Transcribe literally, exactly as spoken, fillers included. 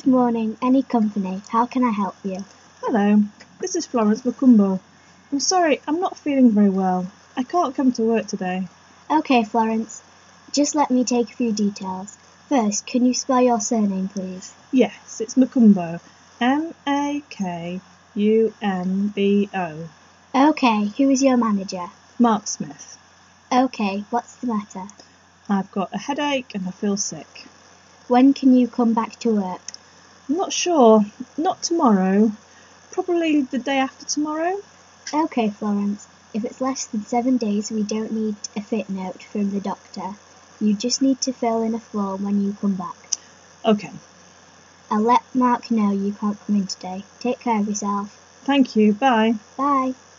Good morning, any company. How can I help you? Hello, this is Florence Macumbo. I'm sorry, I'm not feeling very well. I can't come to work today. Okay, Florence. Just let me take a few details. First, can you spell your surname, please? Yes, it's Macumbo. M A K U M B O. Okay, who is your manager? Mark Smith. Okay, what's the matter? I've got a headache and I feel sick. When can you come back to work? I'm not sure. Not tomorrow. Probably the day after tomorrow. Okay, Florence. If it's less than seven days, we don't need a fit note from the doctor. You just need to fill in a form when you come back. Okay. I'll let Mark know you can't come in today. Take care of yourself. Thank you. Bye. Bye.